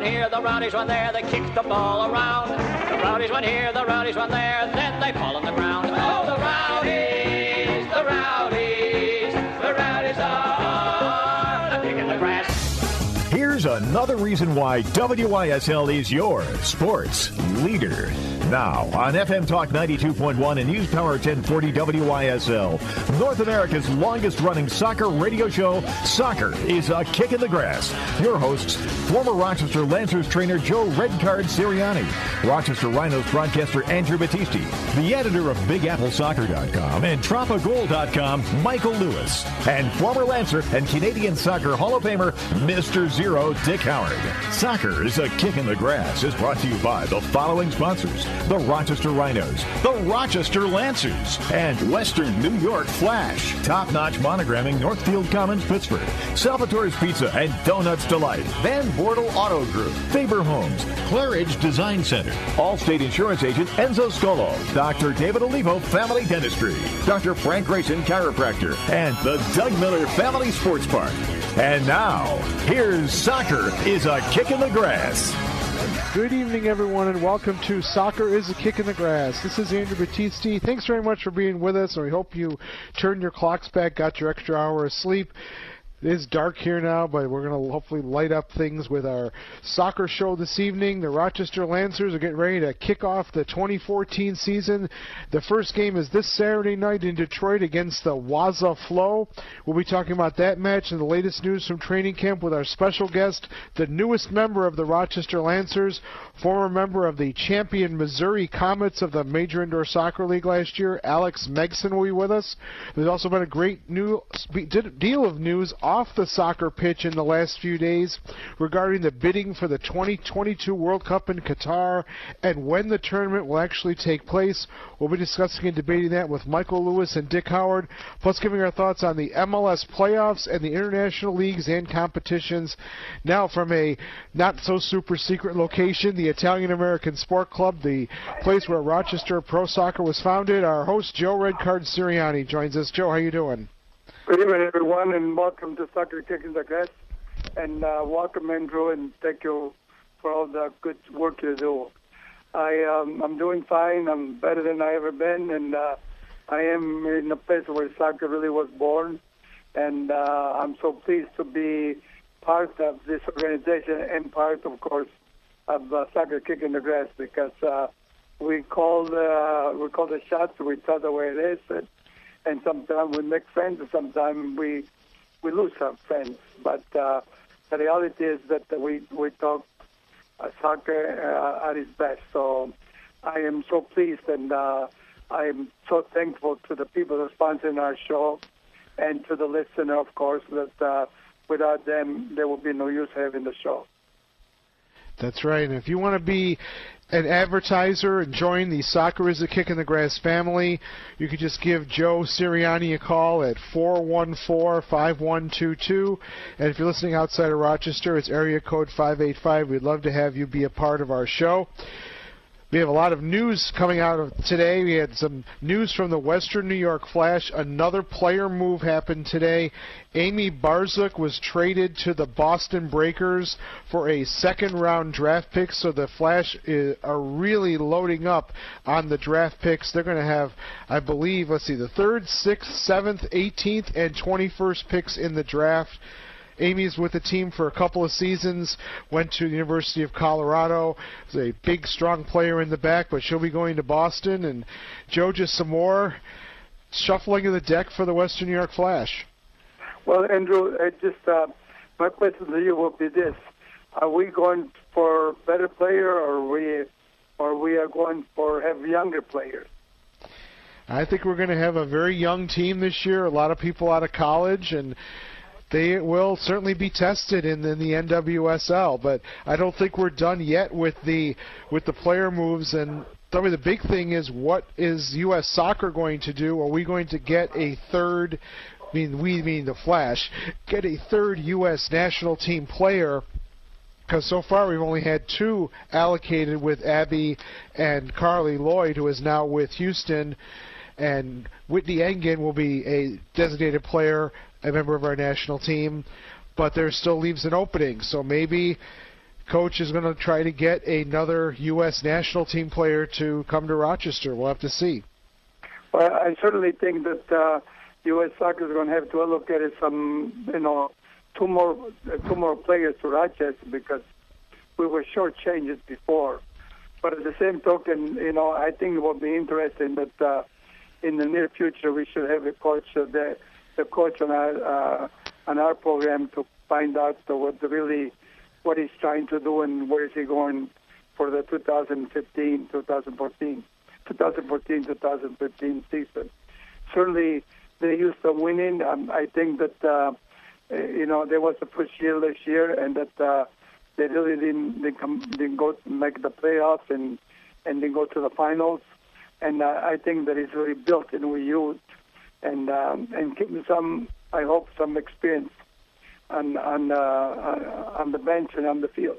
one here, the Rowdies one there, they kick the ball around. The Rowdies one here, the Rowdies one there, then they fall on the ground. Oh, the Rowdies, the Rowdies, the Rowdies are the kick in the grass. Here's another reason why WYSL is your sports leader. Now, on FM Talk 92.1 and News Power 1040 WYSL, North America's longest-running soccer radio show, Soccer is a Kick in the Grass. Your hosts, former Rochester Lancers trainer Joe Redcard Sirianni, Rochester Rhinos broadcaster Andrew Battisti, the editor of BigAppleSoccer.com and TropaGold.com, Michael Lewis, and former Lancer and Canadian Soccer Hall of Famer, Mr. Zero, Dick Howard. Soccer is a Kick in the Grass is brought to you by the following sponsors: the Rochester Rhinos, the Rochester Lancers, and Western New York Flash. Top-notch monogramming, Northfield Commons, Pittsburgh. Salvatore's Pizza and Donuts Delight. Van Bortle Auto Group. Faber Homes. Claridge Design Center. Allstate Insurance Agent Enzo Scolo. Dr. David Olivo Family Dentistry. Dr. Frank Grayson Chiropractor. And the Doug Miller Family Sports Park. And now, here's Soccer is a Kick in the Grass. Good evening, everyone, and welcome to Soccer is a Kick in the Grass. This is Andrew Battisti. Thanks very much for being with us, and we hope you turned your clocks back, got your extra hour of sleep. It is dark here now, but we're going to hopefully light up things with our soccer show this evening. The Rochester Lancers are getting ready to kick off the 2014 season. The first game is this Saturday night in Detroit against the Waza Flow. We'll be talking about that match and the latest news from training camp with our special guest, the newest member of the Rochester Lancers, former member of the champion Missouri Comets of the Major Indoor Soccer League last year, Alex Megson will be with us. There's also been a great deal of news off the soccer pitch in the last few days regarding the bidding for the 2022 World Cup in Qatar and when the tournament will actually take place. We'll be discussing and debating that with Michael Lewis and Dick Howard, plus giving our thoughts on the MLS playoffs and the international leagues and competitions. Now from a not-so-super-secret location, the Italian-American Sport Club, the place where Rochester Pro Soccer was founded, our host Joe Redcard Sirianni joins us. Joe, how you doing? Good evening, everyone, and welcome to Soccer Kick in the Grass. And welcome, Andrew, and thank you for all the good work you do. I'm doing fine. I'm better than I ever been, and I am in a place where soccer really was born. And I'm so pleased to be part of this organization and part, of course, of Soccer Kick in the Grass, because we call the shots. We tell the way it is. And sometimes we make friends, and sometimes we lose some friends. But the reality is that we talk soccer at its best. So I am so pleased, and I am so thankful to the people that are sponsoring our show and to the listener, of course, that without them, there would be no use having the show. That's right. And if you want to be an advertiser and join the Soccer is a Kick in the Grass family, you could just give Joe Sirianni a call at 414-5122. And if you're listening outside of Rochester, it's area code 585. We'd love to have you be a part of our show. We have a lot of news coming out of today. We had some news from the Western New York Flash. Another player move happened today. Amy Barzuk was traded to the Boston Breakers for a second-round draft pick, so the Flash are really loading up on the draft picks. They're going to have, I believe, the 3rd, 6th, 7th, 18th, and 21st picks in the draft. Amy's with the team for a couple of seasons, went to the University of Colorado, was a big, strong player in the back, but she'll be going to Boston. And, Joe, just some more shuffling of the deck for the Western New York Flash. Well, Andrew, my question to you will be this. Are we going for better player, or we are going for have younger players? I think we're going to have a very young team this year, a lot of people out of college, and they will certainly be tested in the NWSL, but I don't think we're done yet with the player moves. And probably the big thing is, what is U.S. Soccer going to do? Are we going to get a third, we mean the Flash, get a third U.S. national team player? Because so far we've only had 2 allocated with Abby and Carly Lloyd, who is now with Houston, and Whitney Engen will be a designated player, a member of our national team, but there still leaves an opening. So maybe Coach is going to try to get another U.S. national team player to come to Rochester. We'll have to see. Well, I certainly think that U.S. Soccer is going to have to allocate some, two more players to Rochester because we were shortchanged before. But at the same token, I think it will be interesting that in the near future we should have a coach, the coach on our program to find out what he's trying to do and where is he going for the 2014 season. Certainly, they're used to winning. I think that there was a push year this year, and that they really didn't go make the playoffs and didn't go to the finals. And I think that it's really built in with youth and keeping some, I hope, some experience on the bench and on the field.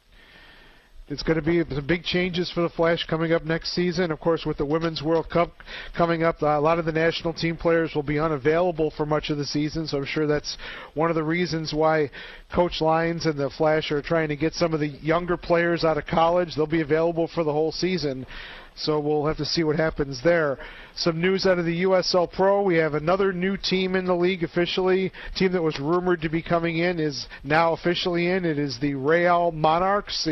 It's going to be some big changes for the Flash coming up next season. Of course, with the Women's World Cup coming up, a lot of the national team players will be unavailable for much of the season, so I'm sure that's one of the reasons why Coach Lyons and the Flash are trying to get some of the younger players out of college. They'll be available for the whole season, so we'll have to see what happens there. Some news out of the USL Pro. We have another new team in the league officially. Team that was rumored to be coming in is now officially in. It is the Real Monarchs.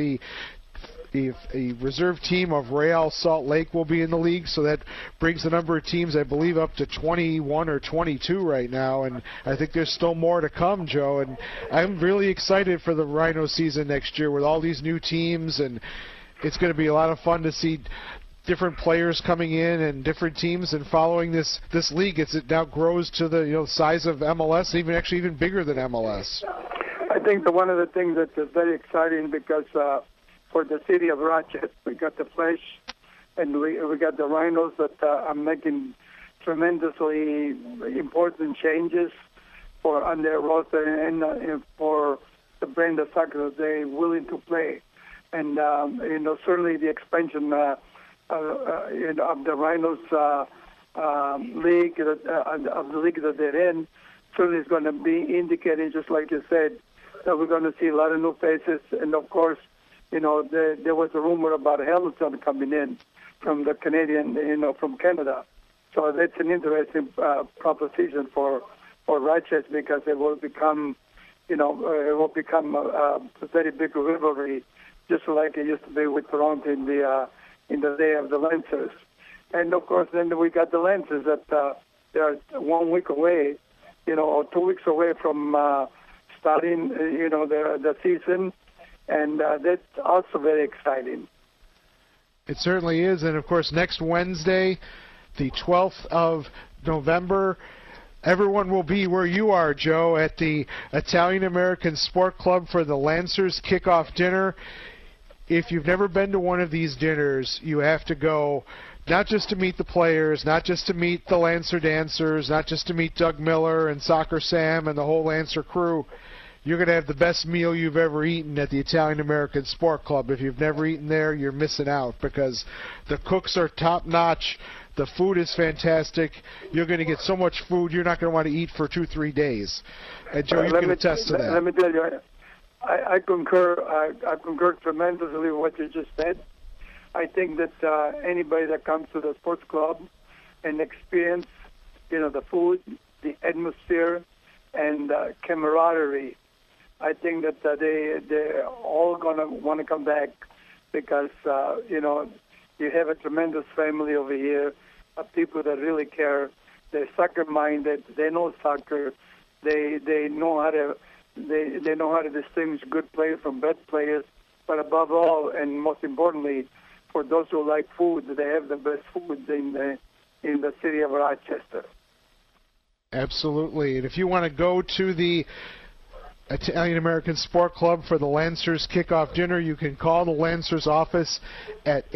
A reserve team of Real Salt Lake will be in the league, so that brings the number of teams, I believe, up to 21 or 22 right now, and I think there's still more to come, Joe, and I'm really excited for the Rhino season next year with all these new teams, and it's going to be a lot of fun to see different players coming in and different teams and following this league as it now grows to the size of MLS, even bigger than MLS. I think that one of the things that is very exciting because for the city of Rochester, we got the Flash and we got the Rhinos that are making tremendously important changes on their roster and for the brand of soccer that they're willing to play. And certainly the expansion of the Rhinos league, of the league that they're in, certainly is going to be indicating, just like you said, that we're going to see a lot of new faces. And of course, there was a rumor about Hamilton coming in from the Canadian, from Canada. So that's an interesting proposition for Rochester because it will become, a very big rivalry, just like it used to be with Toronto in the day of the Lancers. And of course, then we got the Lancers that they are 1 week away, or 2 weeks away from starting, the season. And that's also very exciting. It certainly is. And, of course, next Wednesday, the 12th of November, everyone will be where you are, Joe, at the Italian-American Sport Club for the Lancers kickoff dinner. If you've never been to one of these dinners, you have to go, not just to meet the players, not just to meet the Lancer dancers, not just to meet Doug Miller and Soccer Sam and the whole Lancer crew. You're going to have the best meal you've ever eaten at the Italian-American Sport Club. If you've never eaten there, you're missing out because the cooks are top-notch. The food is fantastic. You're going to get so much food, you're not going to want to eat for 2-3 days. And Joe, you can attest to that. Let me tell you, I concur. I concur tremendously with what you just said. I think that anybody that comes to the sports club and experience, the food, the atmosphere, and camaraderie, I think that they're all going to want to come back because, you have a tremendous family over here of people that really care. They're soccer-minded. They know soccer. They know how to distinguish good players from bad players. But above all, and most importantly, for those who like food, they have the best food in the city of Rochester. Absolutely. And if you want to go to the Italian-American Sport Club for the Lancers kickoff dinner, you can call the Lancers office at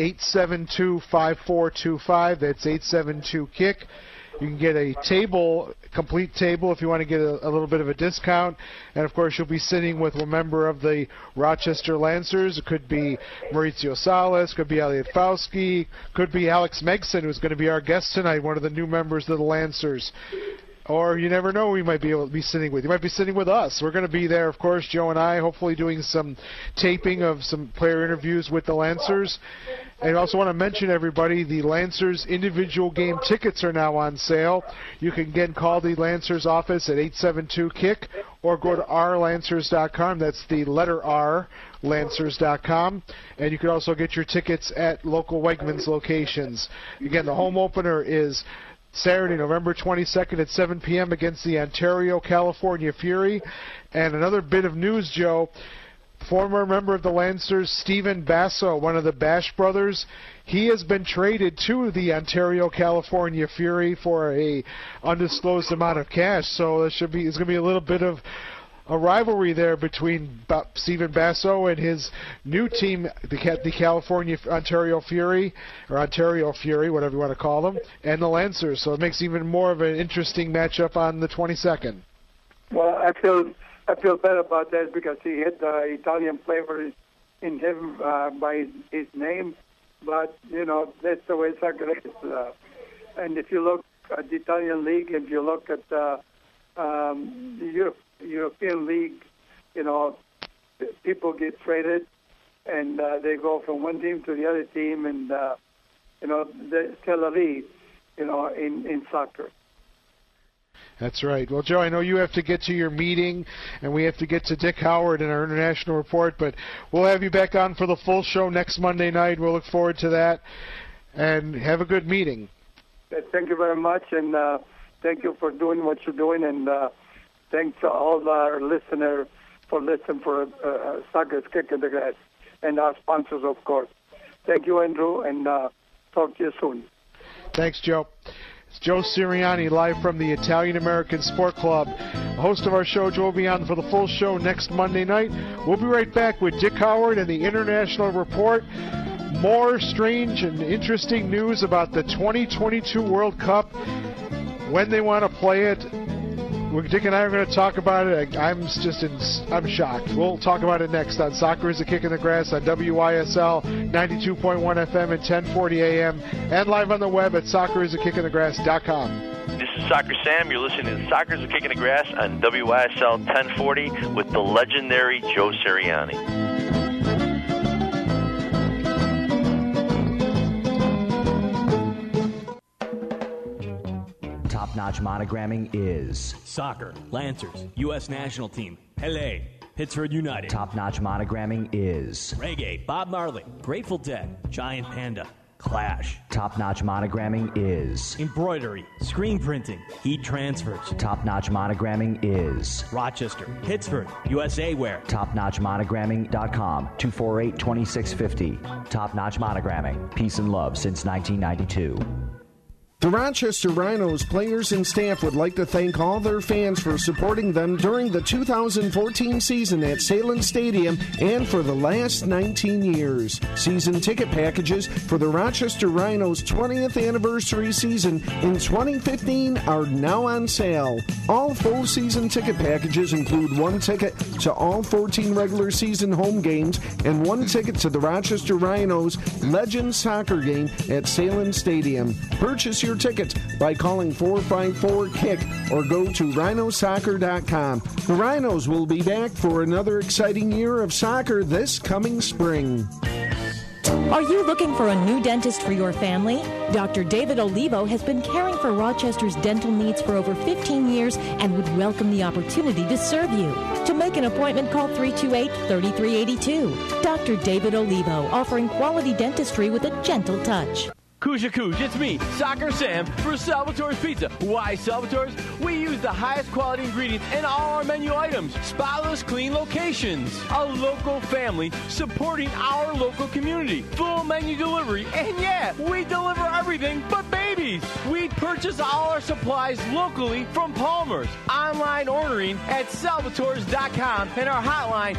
872-5425. That's 872-KICK. You can get a table, complete table, if you want to get a little bit of a discount. And, of course, you'll be sitting with a member of the Rochester Lancers. It could be Maurizio Salas, could be Elliot Fauski, could be Alex Megson, who's going to be our guest tonight, one of the new members of the Lancers. Or you never know, we might be able to be sitting with you. Might be sitting with us. We're going to be there, of course, Joe and I, hopefully doing some taping of some player interviews with the Lancers. And I also want to mention, everybody, the Lancers individual game tickets are now on sale. You can, again, call the Lancers office at 872-KICK or go to rlancers.com. That's the letter R, Lancers.com. And you can also get your tickets at local Wegmans locations. Again, the home opener is Saturday, November 22nd at 7 p.m. against the Ontario, California Fury. And another bit of news, Joe, former member of the Lancers, Stephen Basso, one of the Bash brothers, he has been traded to the Ontario, California Fury for a undisclosed amount of cash. So there's going to be a little bit of a rivalry there between Stephen Basso and his new team, the California Ontario Fury, or Ontario Fury, whatever you want to call them, and the Lancers. So it makes even more of an interesting matchup on the 22nd. Well, I feel better about that because he hit the Italian flavor in him by his name. But, you know, that's the way soccer is. And if you look at the Italian league, if you look at the European League, you know, people get traded and they go from one team to the other team, and you know, there's still a lead, you know, in soccer. That's right. Well, Joe, I know you have to get to your meeting, and we have to get to Dick Howard in our international report, but we'll have you back on for the full show next Monday night. We'll look forward to that, and have a good meeting. Thank you very much, and thank you for doing what you're doing, and thanks to all our listeners for listening for Soccer's Kick in the Grass, and our sponsors, of course. Thank you, Andrew, and talk to you soon. Thanks, Joe. It's Joe Sirianni, live from the Italian American Sport Club. The host of our show, Joe, will be on for the full show next Monday night. We'll be right back with Dick Howard and the International Report. More strange and interesting news about the 2022 World Cup, when they want to play it. Dick and I are going to talk about it. I'm shocked. We'll talk about it next on Soccer is a Kick in the Grass on WYSL 92.1 FM and 1040 AM, and live on the web at soccerisakickinthegrass.com. This is Soccer Sam. You're listening to Soccer is a Kick in the Grass on WYSL 1040 with the legendary Joe Sirianni. Top-notch monogramming is soccer, Lancers, U.S. national team, Pele, Pittsburgh United. Top-notch monogramming is reggae, Bob Marley, Grateful Dead, Giant Panda, Clash. Top-notch monogramming is embroidery, screen printing, heat transfers. Top-notch monogramming is Rochester, Pittsburgh, USA Wear. TopNotchMonogramming.com, 248-2650. Top-notch monogramming, peace and love since 1992. The Rochester Rhinos players and staff would like to thank all their fans for supporting them during the 2014 season at Salem Stadium and for the last 19 years. Season ticket packages for the Rochester Rhinos 20th anniversary season in 2015 are now on sale. All full season ticket packages include one ticket to all 14 regular season home games and one ticket to the Rochester Rhinos Legends Soccer game at Salem Stadium. Purchase your tickets by calling 454-KICK or go to rhinosoccer.com. The Rhinos will be back for another exciting year of soccer this coming spring. Are you looking for a new dentist for your family? Dr. David Olivo has been caring for Rochester's dental needs for over 15 years and would welcome the opportunity to serve you. To make an appointment, call 328-3382. Dr. David Olivo, offering quality dentistry with a gentle touch. Kuja Kuj, it's me, Soccer Sam, for Salvatore's Pizza. Why Salvatore's? We use the highest quality ingredients in all our menu items. Spotless, clean locations. A local family supporting our local community. Full menu delivery. And yeah, we deliver everything but babies. We purchase all our supplies locally from Palmer's. Online ordering at salvatores.com and our hotline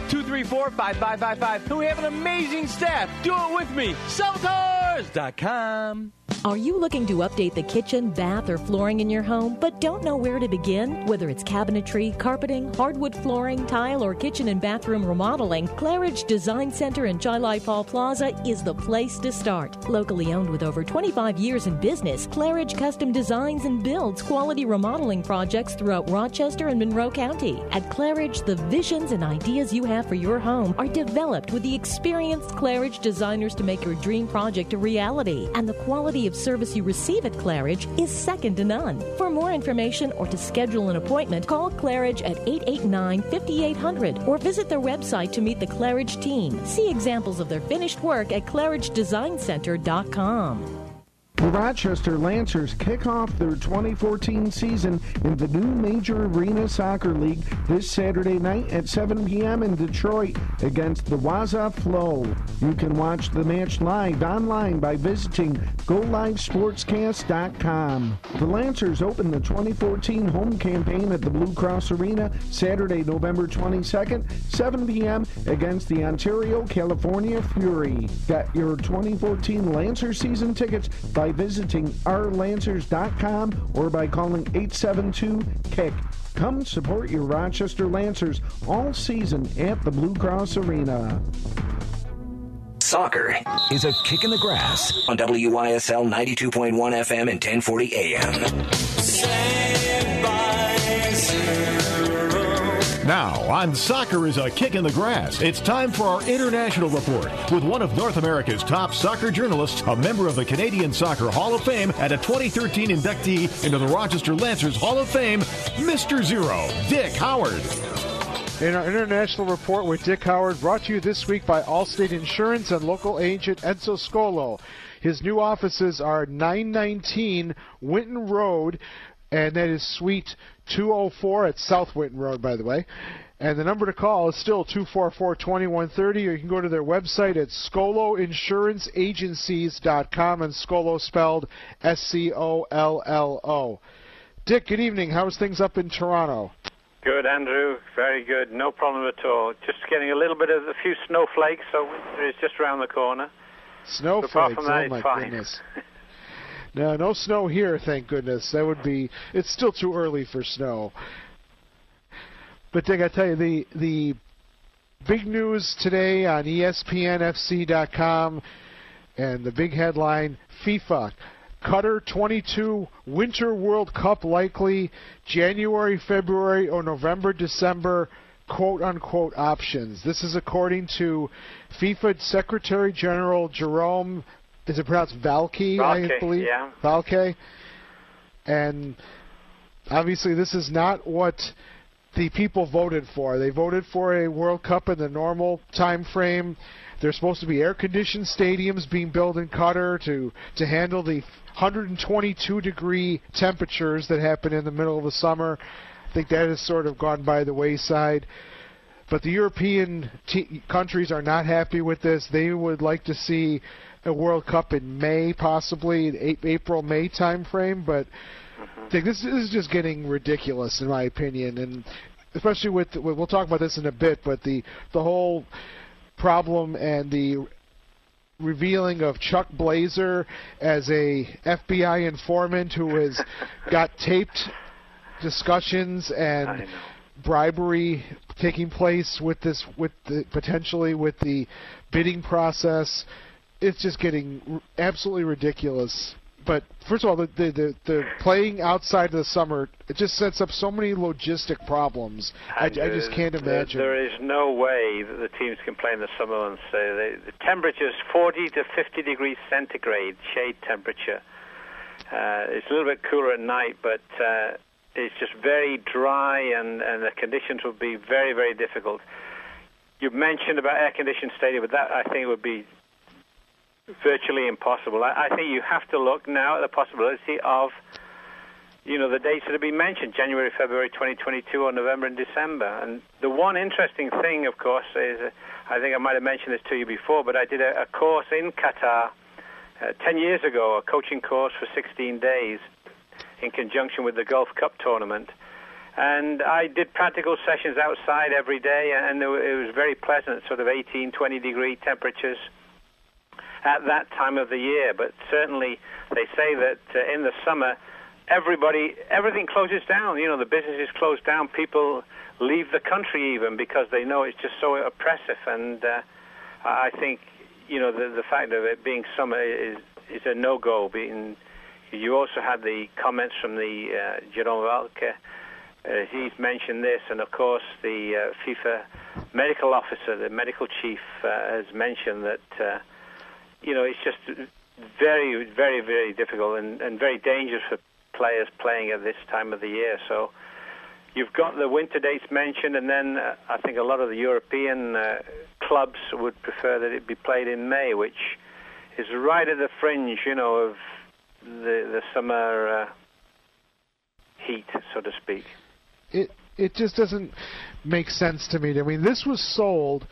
234-5555. And we have an amazing staff. Do it with me. Salvatores.com. Are you looking to update the kitchen, bath, or flooring in your home, but don't know where to begin? Whether it's cabinetry, carpeting, hardwood flooring, tile, or kitchen and bathroom remodeling, Claridge Design Center in Chi-Lai Paul Plaza is the place to start. Locally owned with over 25 years in business, Claridge custom designs and builds quality remodeling projects throughout Rochester and Monroe County. At Claridge, the visions and ideas you have for your home are developed with the experienced Claridge designers to make your dream project a reality. And the quality of service you receive at Claridge is second to none. For more information or to schedule an appointment, call Claridge at 889-5800 or visit their website to meet the Claridge team. See examples of their finished work at ClaridgeDesignCenter.com. The Rochester Lancers kick off their 2014 season in the new Major Arena Soccer League this Saturday night at 7 p.m. in Detroit against the Waza Flow. You can watch the match live online by visiting GoLiveSportsCast.com. The Lancers open the 2014 home campaign at the Blue Cross Arena Saturday, November 22nd, 7 p.m. against the Ontario, California Fury. Get your 2014 Lancer season tickets by visiting ourlancers.com or by calling 872-KICK. Come support your Rochester Lancers all season at the Blue Cross Arena. Soccer is a kick in the grass on WYSL 92.1 FM and 1040 AM. Now, on Soccer is a Kick in the Grass, it's time for our International Report with one of North America's top soccer journalists, a member of the Canadian Soccer Hall of Fame, and a 2013 inductee into the Rochester Lancers Hall of Fame, Mr. Zero, Dick Howard. In our International Report with Dick Howard, brought to you this week by Allstate Insurance and local agent Enzo Scolo. His new offices are 919 Winton Road, and that is Suite 204 at South Winton Road, by the way. And the number to call is still 244-2130, or you can go to their website at ScoloInsuranceAgencies.com, and Scolo spelled S-C-O-L-L-O. Dick, good evening. How's things up in Toronto? Good, Andrew. Very good. No problem at all. Just getting a few snowflakes, so winter is just around the corner. Snowflakes? Apart from that, oh, my fine. goodness. No snow here, thank goodness. It's still too early for snow. But Dick, I tell you, the big news today on ESPNFC.com, and the big headline, FIFA, Qatar 22 Winter World Cup likely January, February, or November, December, quote-unquote options. This is according to FIFA Secretary General Jerome, is it pronounced Valcke, I believe? Yeah. Valcke. And obviously this is not what the people voted for. They voted for a World Cup in the normal time frame. There's supposed to be air-conditioned stadiums being built in Qatar to handle the 122-degree temperatures that happen in the middle of the summer. I think that has sort of gone by the wayside. But the European countries are not happy with this. They would like to see a World Cup in May, possibly April-May time frame. But I think this is just getting ridiculous, in my opinion. And especially we'll talk about this in a bit, but the whole problem and the revealing of Chuck Blazer as a FBI informant who has got taped discussions and bribery taking place potentially with the bidding process. It's just getting absolutely ridiculous. But first of all, the playing outside of the summer, it just sets up so many logistic problems. I just can't imagine. There is no way that the teams can play in the summer months. The temperature is 40 to 50 degrees centigrade, shade temperature. It's a little bit cooler at night, but it's just very dry, and the conditions would be very, very difficult. You mentioned about air-conditioned stadium, but that I think would be virtually impossible. I think you have to look now at the possibility of, the dates that have been mentioned, January, February 2022, or November and December. And the one interesting thing, of course, is, I think I might have mentioned this to you before, but I did a course in Qatar 10 years ago, a coaching course for 16 days in conjunction with the Gulf Cup tournament. And I did practical sessions outside every day, and it was very pleasant, sort of 18, 20 degree temperatures. at that time of the year. But certainly they say that in the summer, everything closes down. You know, the businesses close down. People leave the country even because they know it's just so oppressive. And I think, you know, the fact of it being summer is a no-go. You also had the comments from the Jerome Valcke. He's mentioned this, and of course the FIFA medical officer, the medical chief, has mentioned that you know, it's just very, very, very difficult and very dangerous for players playing at this time of the year. So you've got the winter dates mentioned, and then I think a lot of the European clubs would prefer that it be played in May, which is right at the fringe, you know, of the summer heat, so to speak. It just doesn't make sense to me. I mean, this was sold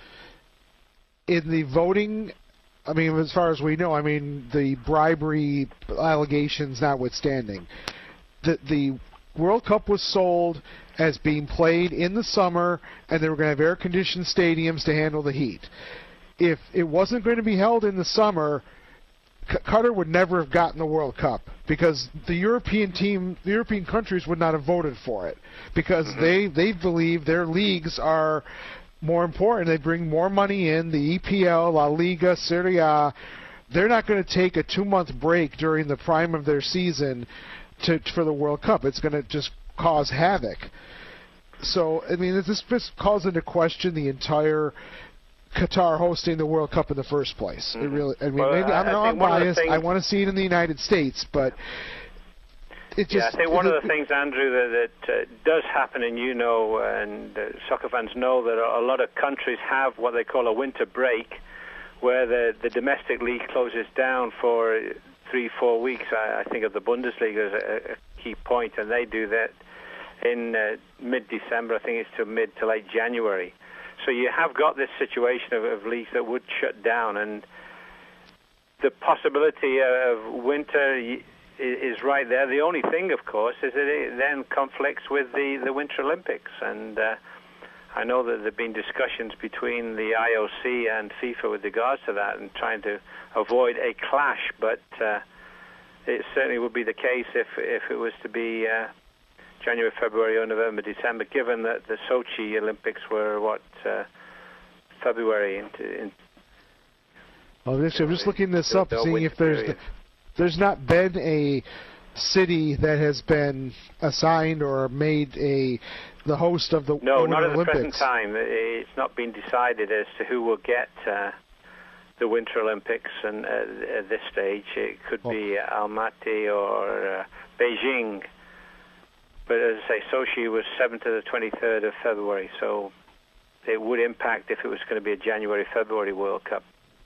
in the voting. I mean, as far as we know, I mean, the bribery allegations notwithstanding, the World Cup was sold as being played in the summer, and they were going to have air-conditioned stadiums to handle the heat. If it wasn't going to be held in the summer, Qatar would never have gotten the World Cup because the European countries would not have voted for it because they believe their leagues are more important. They bring more money in. The EPL, La Liga, Serie A, they're not going to take a 2-month break during the prime of their season for the World Cup. It's going to just cause havoc. So, I mean, this just calls into question the entire Qatar hosting the World Cup in the first place. It really, I mean, well, maybe I'm biased. I want to see it in the United States, but it just. Yeah, I think one of the things, Andrew, that does happen, and you know, and soccer fans know, that a lot of countries have what they call a winter break, where the domestic league closes down for 3-4 weeks. I think of the Bundesliga as a key point, and they do that in mid-December. I think it's to mid to late January. So you have got this situation of leagues that would shut down, and the possibility of winter is right there. The only thing, of course, is that it then conflicts with the Winter Olympics, and I know that there have been discussions between the IOC and FIFA with regards to that and trying to avoid a clash, but it certainly would be the case if it was to be January, February, or November, December, given that the Sochi Olympics were, February. I'm just looking this up, seeing if there's not been a city that has been assigned or made the host of the Winter Olympics. No, not at the present time. It's not been decided as to who will get the Winter Olympics, and at this stage it could be Almaty or Beijing. But as I say, Sochi was 7th to the 23rd of February, so it would impact if it was going to be a January-February World Cup.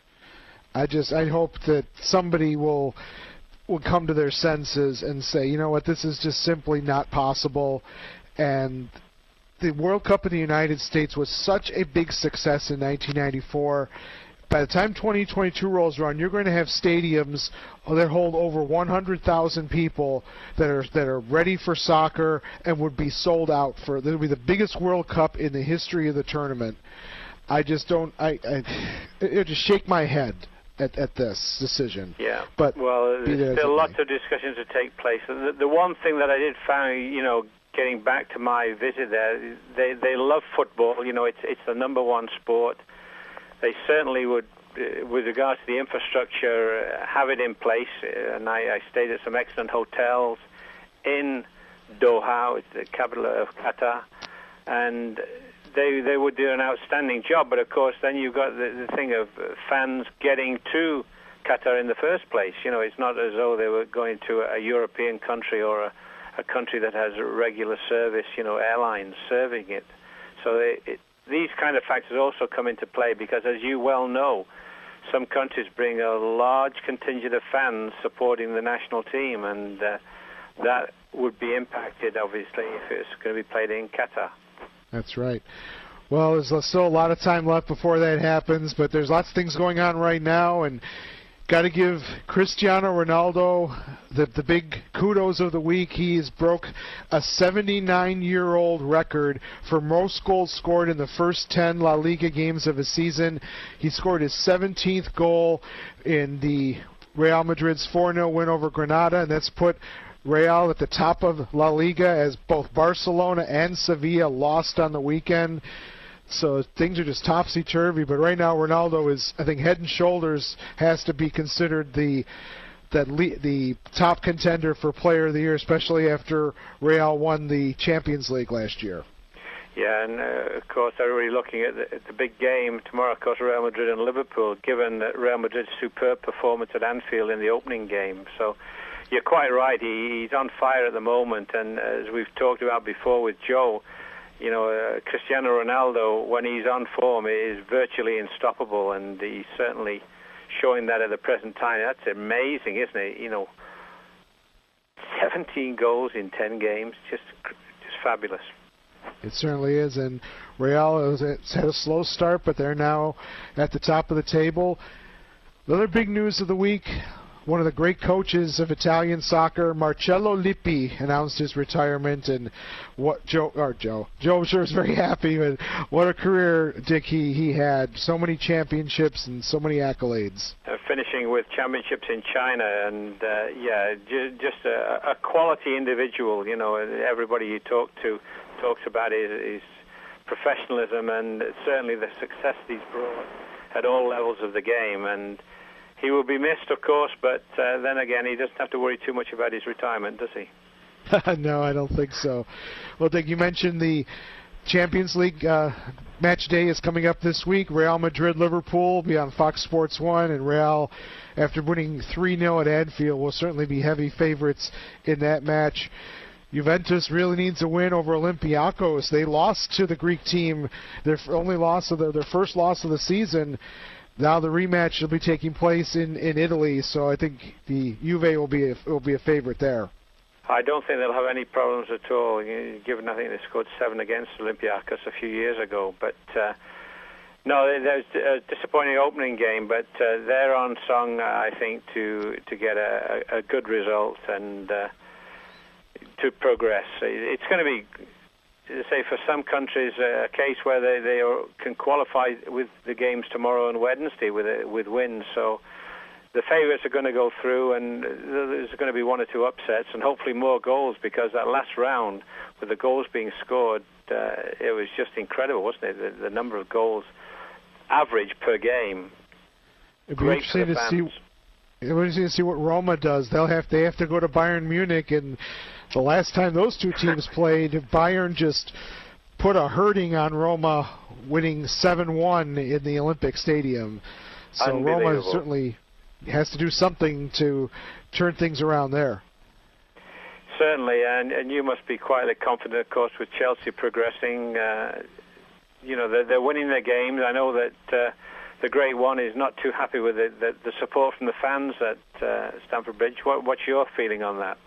I hope that somebody will come to their senses and say, you know what, this is just simply not possible. And the World Cup in the United States was such a big success in 1994. By the time 2022 rolls around, you're going to have stadiums that hold over 100,000 people that are ready for soccer and would be sold out for. It'll be the biggest World Cup in the history of the tournament. I just don't. It just shake my head at this decision. Yeah. But there's still lots of discussions to take place. The one thing that I did find, you know, getting back to my visit there, they love football. You know, it's the number one sport. They certainly would, with regards to the infrastructure, have it in place. And I stayed at some excellent hotels in Doha, it's the capital of Qatar, and they would do an outstanding job. But of course, then you've got the thing of fans getting to Qatar in the first place. You know, it's not as though they were going to a European country or a country that has a regular service, you know, airlines serving it. So these kind of factors also come into play because, as you well know, some countries bring a large contingent of fans supporting the national team, and that would be impacted, obviously, if it's going to be played in Qatar. That's right. Well, there's still a lot of time left before that happens, but there's lots of things going on right now, and Got to give Cristiano Ronaldo the big kudos of the week. He's broke a 79-year-old record for most goals scored in the first 10 La Liga games of a season. He scored his 17th goal in the Real Madrid's 4-0 win over Granada, and that's put Real at the top of La Liga as both Barcelona and Sevilla lost on the weekend. So things are just topsy-turvy, but right now Ronaldo is, I think, head and shoulders has to be considered the top contender for Player of the Year, especially after Real won the Champions League last year. Yeah, and of course, everybody looking at the big game tomorrow, of course, Real Madrid and Liverpool, given Real Madrid's superb performance at Anfield in the opening game. So you're quite right, he's on fire at the moment, and as we've talked about before with Joe, you know, Cristiano Ronaldo, when he's on form, is virtually unstoppable, and he's certainly showing that at the present time. That's amazing, isn't it? You know, 17 goals in 10 games, just fabulous. It certainly is, and Real has had a slow start, but they're now at the top of the table. The other big news of the week, one of the great coaches of Italian soccer, Marcello Lippi, announced his retirement, and Joe sure is very happy, but what a career, Dick, he had. So many championships and so many accolades. Finishing with championships in China, and just a quality individual. You know, everybody you talk to talks about his professionalism and certainly the success he's brought at all levels of the game, and he will be missed, of course, but then again, he doesn't have to worry too much about his retirement, does he? No, I don't think so. Well, Dick, you mentioned the Champions League match day is coming up this week. Real Madrid-Liverpool will be on Fox Sports 1, and Real, after winning 3-0 at Anfield, will certainly be heavy favorites in that match. Juventus really needs a win over Olympiacos. They lost to the Greek team, their only loss of their first loss of the season. Now the rematch will be taking place in Italy, so I think the Juve will be a favorite there. I don't think they'll have any problems at all, given I think they scored 7 against Olympiacos a few years ago. But no, there's a disappointing opening game, but they're on song, I think, to get a good result and to progress. It's going to be, say, for some countries, a case where they can qualify with the games tomorrow and Wednesday with wins. So the favourites are going to go through, and there's going to be 1 or 2 upsets, and hopefully more goals, because that last round, with the goals being scored, it was just incredible, wasn't it? The number of goals average per game. It'd be interesting to see. It'd be interesting to see what Roma does. They have to go to Bayern Munich, and the last time those two teams played, Bayern just put a hurting on Roma, winning 7-1 in the Olympic Stadium. So Roma certainly has to do something to turn things around there. Certainly, and you must be quietly confident, of course, with Chelsea progressing. You know, they're winning their games. I know that the Great One is not too happy with the support from the fans at Stamford Bridge. What's your feeling on that?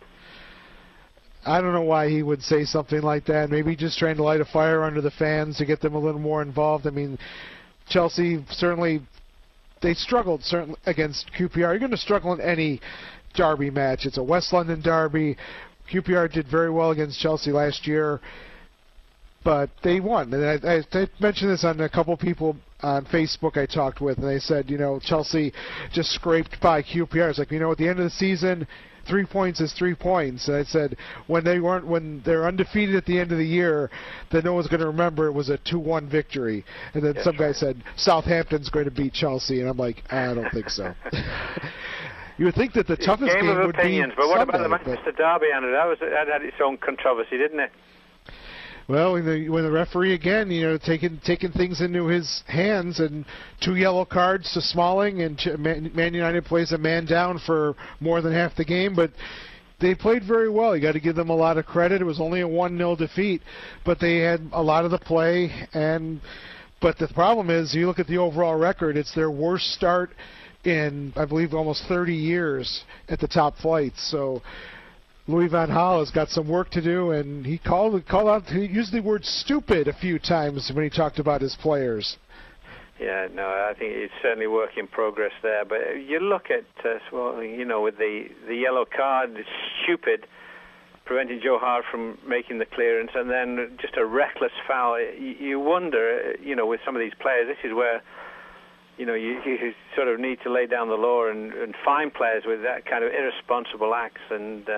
I don't know why he would say something like that. Maybe just trying to light a fire under the fans to get them a little more involved. I mean, Chelsea certainly, they struggled certainly against QPR. You're going to struggle in any derby match. It's a West London derby. QPR did very well against Chelsea last year, but they won. And I mentioned this on a couple people on Facebook I talked with, and they said, you know, Chelsea just scraped by QPR. It's like, you know, at the end of the season, 3 points is 3 points. And I said, when they're undefeated at the end of the year, then no one's going to remember it was a 2-1 victory. And then some guy said, Southampton's going to beat Chelsea. And I'm like, I don't think so. You would think that the toughest game would opinions, be but what Sunday, about the Manchester Derby, Andrew? That had its own controversy, didn't it? Well, when the referee again, you know, taking things into his hands, and 2 yellow cards to Smalling, and Man United plays a man down for more than half the game, but they played very well. You got to give them a lot of credit. It was only a 1-0 defeat, but they had a lot of the play. But the problem is, you look at the overall record; it's their worst start in, I believe, almost 30 years at the top flights. So Louis van Gaal has got some work to do, and he called out. He used the word "stupid" a few times when he talked about his players. Yeah, no, I think it's certainly work in progress there. But you look at, with the yellow card, it's stupid, preventing Joe Hart from making the clearance, and then just a reckless foul. You wonder, with some of these players, this is where, you sort of need to lay down the law and fine players with that kind of irresponsible acts, and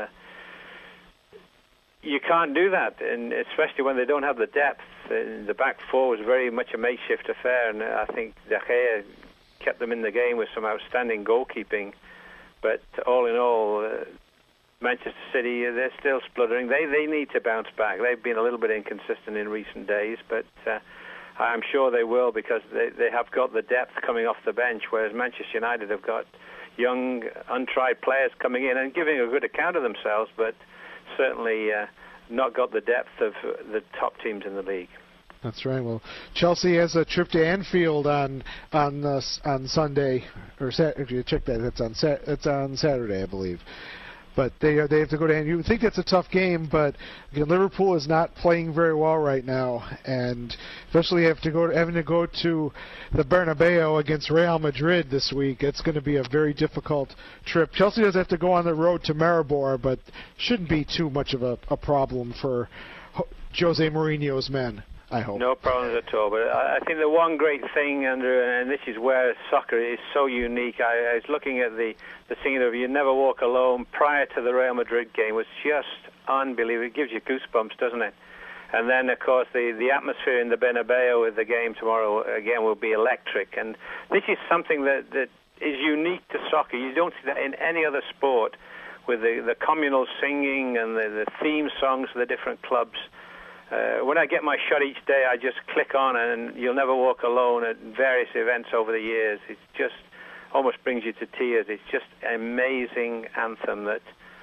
you can't do that, and especially when they don't have the depth. The back four was very much a makeshift affair, and I think De Gea kept them in the game with some outstanding goalkeeping. But all in all, Manchester City, they're still spluttering. They need to bounce back. They've been a little bit inconsistent in recent days, but I'm sure they will, because they have got the depth coming off the bench, whereas Manchester United have got young, untried players coming in and giving a good account of themselves, but certainly not got the depth of the top teams in the league. That's right. Well, Chelsea has a trip to Anfield on Sunday, or Saturday. Check that. It's on Saturday, I believe. But they have to go to Anfield. You would think that's a tough game, but again, Liverpool is not playing very well right now, and especially having to go to the Bernabeu against Real Madrid this week. It's going to be a very difficult trip. Chelsea does have to go on the road to Maribor, but shouldn't be too much of a problem for Jose Mourinho's men, I hope. No problems at all. But I think the one great thing, Andrew, and this is where soccer is so unique, I was looking at the scene of You Never Walk Alone prior to the Real Madrid game, was just unbelievable. It gives you goosebumps, doesn't it? And then, of course, the atmosphere in the Bernabeu with the game tomorrow, again, will be electric. And this is something that is unique to soccer. You don't see that in any other sport, with the communal singing and the theme songs for the different clubs. When I get my shot each day, I just click on and You'll Never Walk Alone at various events over the years. It just almost brings you to tears. It's just an amazing anthem that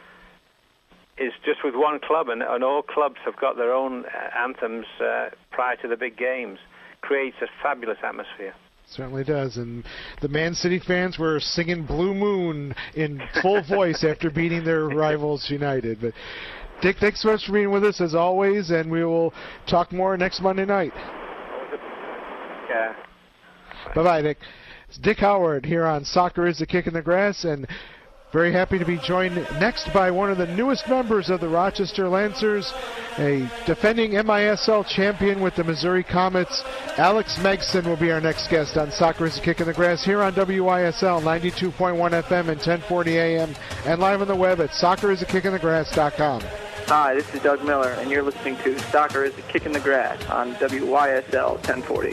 is just with one club, and all clubs have got their own anthems prior to the big games. Creates a fabulous atmosphere. Certainly does, and the Man City fans were singing Blue Moon in full voice after beating their rivals United. But Dick, thanks so much for being with us as always, and we will talk more next Monday night. Yeah. Bye-bye, Dick. It's Dick Howard here on Soccer is the Kick in the Grass, and very happy to be joined next by one of the newest members of the Rochester Lancers, a defending MISL champion with the Missouri Comets. Alex Megson will be our next guest on Soccer is the Kick in the Grass here on WYSL 92.1 FM and 1040 AM, and live on the web at socceristhekickinthegrass.com. Hi, this is Doug Miller, and you're listening to Soccer is the Kick in the Grass on WYSL 1040.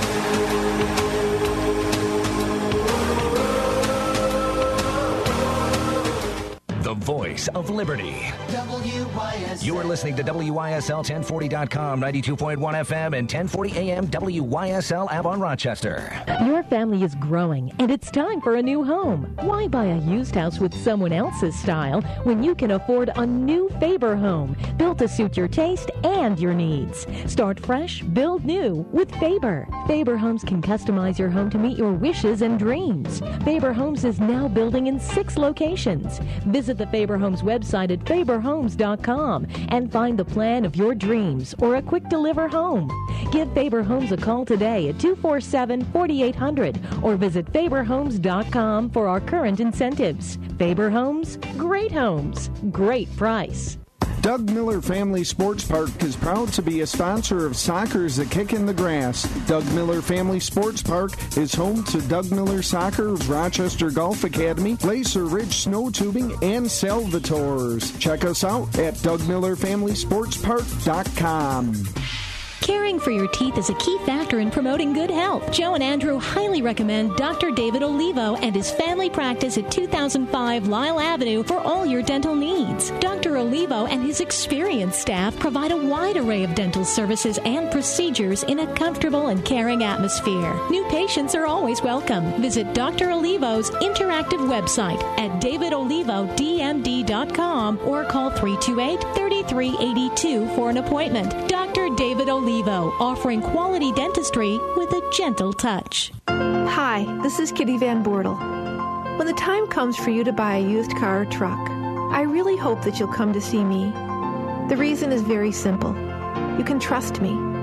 The voice of liberty. WYSL. You are listening to WYSL1040.com, 92.1 FM, and 1040 AM WYSL app on Rochester. Your family is growing, and it's time for a new home. Why buy a used house with someone else's style when you can afford a new Faber home, built to suit your taste and your needs? Start fresh, build new with Faber. Faber Homes can customize your home to meet your wishes and dreams. Faber Homes is now building in 6 locations. Visit the Faber Homes website at faberhomes.com and find the plan of your dreams or a quick deliver home. Give Faber Homes a call today at 247-4800 or visit faberhomes.com for our current incentives. Faber Homes, great price. Doug Miller Family Sports Park is proud to be a sponsor of Soccer is the Kick in the Grass. Doug Miller Family Sports Park is home to Doug Miller Soccer's Rochester Golf Academy, Lacer Ridge Snow Tubing, and Salvatores. Check us out at DougMillerFamilySportsPark.com. Caring for your teeth is a key factor in promoting good health. Joe and Andrew highly recommend Dr. David Olivo and his family practice at 2005 Lyle Avenue for all your dental needs. Dr. Olivo and his experienced staff provide a wide array of dental services and procedures in a comfortable and caring atmosphere. New patients are always welcome. Visit Dr. Olivo's interactive website at davidolivodmd.com or call 328-3382 for an appointment. Dr. David Olivo, offering quality dentistry with a gentle touch. Hi, this is Kitty Van Bortle. When the time comes for you to buy a used car or truck, I really hope that you'll come to see me. The reason is very simple. You can trust me.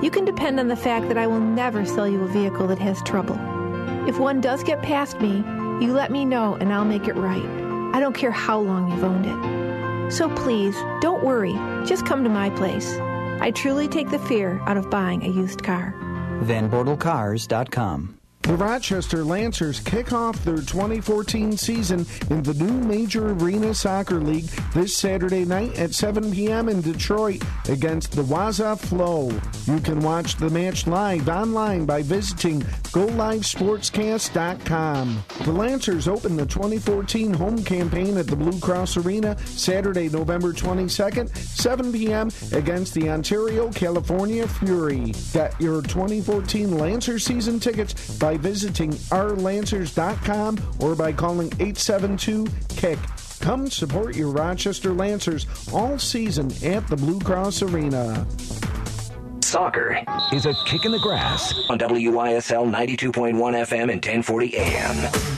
You can depend on the fact that I will never sell you a vehicle that has trouble. If one does get past me, you let me know and I'll make it right. I don't care how long you've owned it. So please, don't worry. Just come to my place. I truly take the fear out of buying a used car. VanBortelCars.com. The Rochester Lancers kick off their 2014 season in the new Major Arena Soccer League this Saturday night at 7 p.m. in Detroit against the Waza Flow. You can watch the match live online by visiting GoLiveSportscast.com. The Lancers open the 2014 home campaign at the Blue Cross Arena Saturday, November 22nd, 7 p.m. against the Ontario, California Fury. Get your 2014 Lancer season tickets by visiting ourlancers.com or by calling 872-KICK. Come support your Rochester Lancers all season at the Blue Cross Arena. Soccer is a kick in the grass on WYSL 92.1 FM and 1040 AM.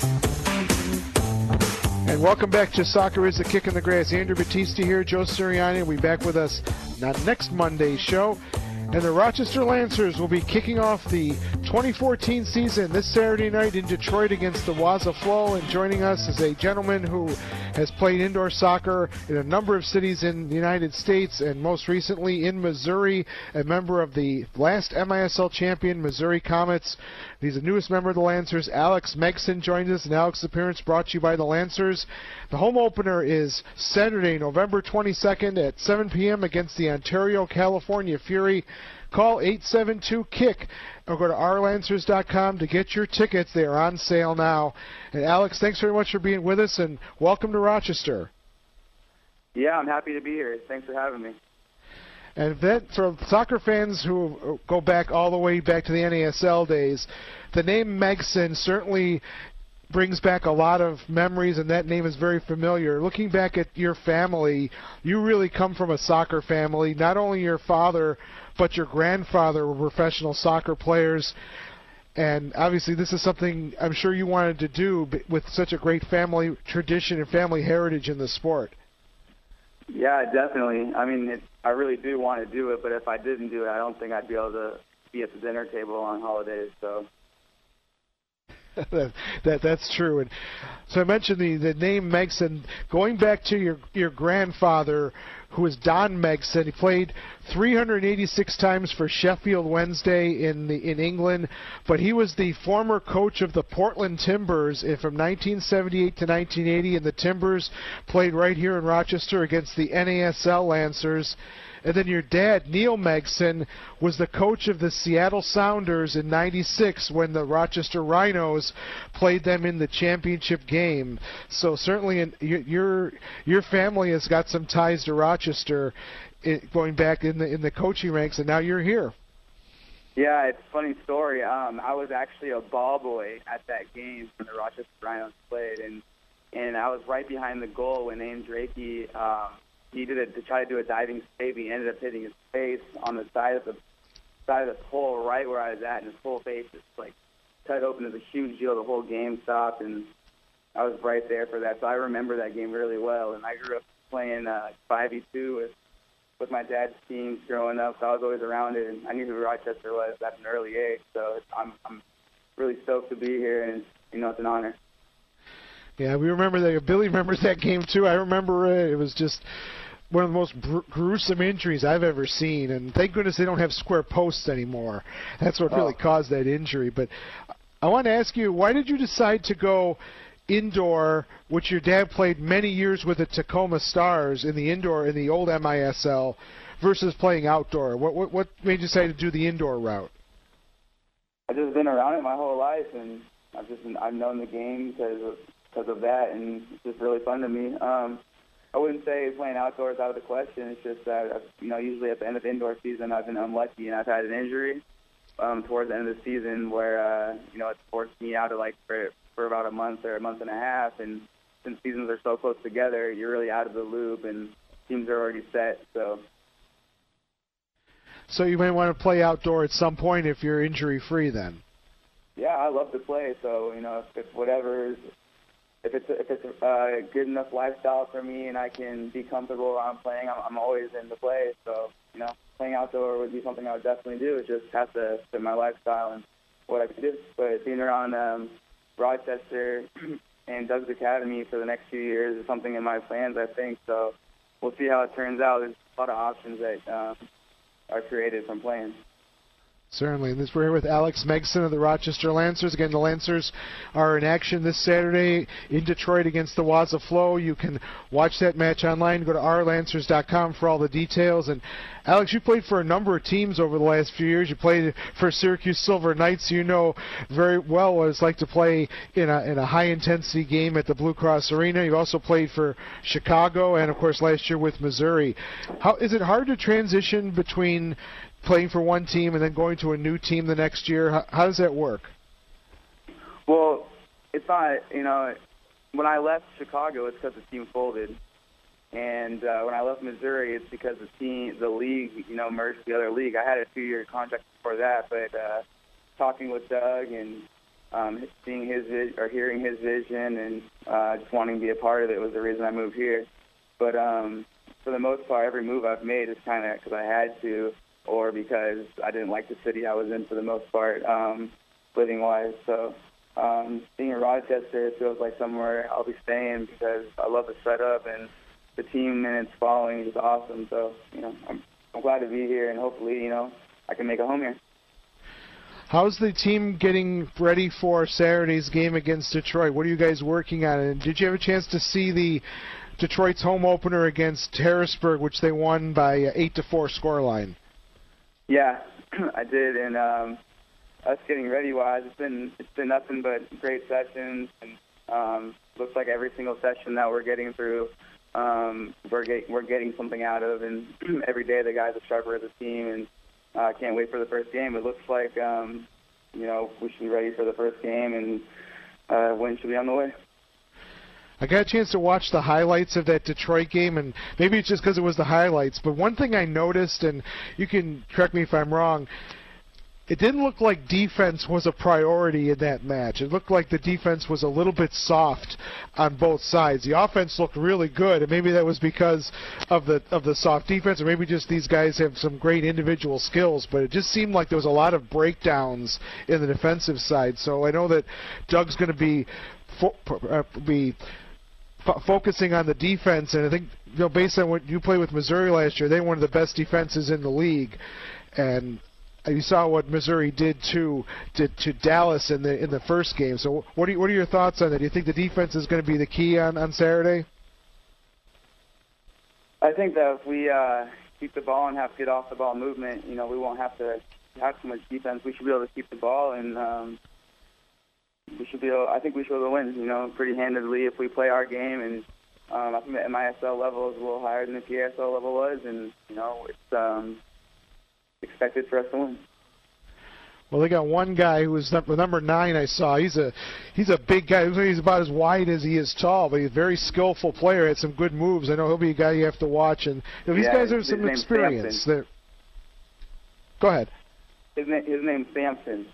And welcome back to Soccer is a Kick in the Grass. Andrew Battisti here, Joe Sirianni will be back with us next Monday's show. And the Rochester Lancers will be kicking off the 2014 season this Saturday night in Detroit against the Waza Flow. And joining us is a gentleman who has played indoor soccer in a number of cities in the United States and most recently in Missouri, a member of the last MISL champion, Missouri Comets. He's the newest member of the Lancers. Alex Megson joins us, and Alex's appearance brought to you by the Lancers. The home opener is Saturday, November 22nd at 7 p.m. against the Ontario, California Fury. Call 872-KICK or go to ourlancers.com to get your tickets. They are on sale now. And Alex, thanks very much for being with us, and welcome to Rochester. Yeah, I'm happy to be here. Thanks for having me. And then for soccer fans who go back all the way back to the NASL days, the name Megson certainly brings back a lot of memories, and that name is very familiar. Looking back at your family, you really come from a soccer family. Not only your father, but your grandfather were professional soccer players. And obviously this is something I'm sure you wanted to do with such a great family tradition and family heritage in the sport. Yeah, definitely. I mean, I really do want to do it, but if I didn't do it, I don't think I'd be able to be at the dinner table on holidays. So that's true. And so I mentioned the name Megson. Going back to your grandfather, who was Don Megson, he played 386 times for Sheffield Wednesday in England, but he was the former coach of the Portland Timbers from 1978 to 1980, and the Timbers played right here in Rochester against the NASL Lancers. And then your dad, Neil Megson, was the coach of the Seattle Sounders in '96 when the Rochester Rhinos played them in the championship game. So certainly your family has got some ties to Rochester going back in the coaching ranks, and now you're here. Yeah, it's a funny story. I was actually a ball boy at that game when the Rochester Rhinos played, and I was right behind the goal when Ames Reiki he did it to try to do a diving save. He ended up hitting his face on the side of the pole right where I was at, and his whole face just like cut open. It was a huge deal. The whole game stopped, and I was right there for that. So I remember that game really well. And I grew up playing 5v2 with my dad's teams growing up, so I was always around it, and I knew who Rochester was at an early age. So I'm really stoked to be here, and it's an honor. Yeah, we remember that. Billy remembers that game too. I remember it was just one of the most gruesome injuries I've ever seen, and thank goodness they don't have square posts anymore. That's what really caused that injury. But I want to ask you, why did you decide to go indoor, which your dad played many years with the Tacoma Stars in the old MISL, versus playing outdoor? What made you decide to do the indoor route? I've just been around it my whole life, and I've known the game because of that, and it's just really fun to me. I wouldn't say playing outdoors out of the question. It's just that, usually at the end of the indoor season, I've been unlucky, and I've had an injury towards the end of the season where, it's forced me out of for about a month or a month and a half. And since seasons are so close together, you're really out of the loop, and teams are already set. So you may want to play outdoor at some point if you're injury-free then. Yeah, I love to play. So, if it's a good enough lifestyle for me and I can be comfortable while I'm playing, I'm always in the play. So, playing outdoor would be something I would definitely do. It just has to fit my lifestyle and what I could do. But being around Rochester and Doug's Academy for the next few years is something in my plans, I think. So we'll see how it turns out. There's a lot of options that are created from playing. Certainly. We're here with Alex Megson of the Rochester Lancers. Again, the Lancers are in action this Saturday in Detroit against the Waza Flow. You can watch that match online. Go to ourlancers.com for all the details. And, Alex, you played for a number of teams over the last few years. You played for Syracuse Silver Knights. You know very well what it's like to play in a high-intensity game at the Blue Cross Arena. You also played for Chicago and, of course, last year with Missouri. Is it hard to transition between playing for one team and then going to a new team the next year? How does that work? Well, it's not, when I left Chicago, it's because the team folded. And when I left Missouri, it's because the league, merged with the other league. I had a 2-year contract before that, but talking with Doug and seeing hearing his vision and just wanting to be a part of it was the reason I moved here. But for the most part, every move I've made is kind of because I had to, or because I didn't like the city I was in for the most part, living-wise. So being in Rochester, it feels like somewhere I'll be staying because I love the setup and the team and its following is awesome. So, I'm glad to be here, and hopefully, I can make a home here. How's the team getting ready for Saturday's game against Detroit? What are you guys working on? And did you have a chance to see the Detroit's home opener against Harrisburg, which they won by 8-4 scoreline? Yeah, I did, and us getting ready-wise, it's been nothing but great sessions, and looks like every single session that we're getting through, we're getting something out of, and every day the guys are sharper as a team, and can't wait for the first game. It looks like we should be ready for the first game, and win should be on the way. I got a chance to watch the highlights of that Detroit game, and maybe it's just because it was the highlights, but one thing I noticed, and you can correct me if I'm wrong, it didn't look like defense was a priority in that match. It looked like the defense was a little bit soft on both sides. The offense looked really good, and maybe that was because of the soft defense, or maybe just these guys have some great individual skills, but it just seemed like there was a lot of breakdowns in the defensive side. So I know that Doug's going to be focusing on the defense, and I think based on what you played with Missouri last year, they were one of the best defenses in the league, and you saw what Missouri did to Dallas in the first game. So what are your thoughts on that? Do you think the defense is going to be the key on Saturday? I think that if we keep the ball and have good off the ball movement, we won't have to have too much defense. We should be able to keep the ball, and I think we should be able to win, pretty handedly if we play our game. And I think the MISL level is a little higher than the PSL level was, and, it's expected for us to win. Well, they got one guy who was number 9 I saw. He's a big guy. He's about as wide as he is tall, but he's a very skillful player. Had some good moves. I know he'll be a guy you have to watch. And these guys have some experience. Go ahead. His name's Samson.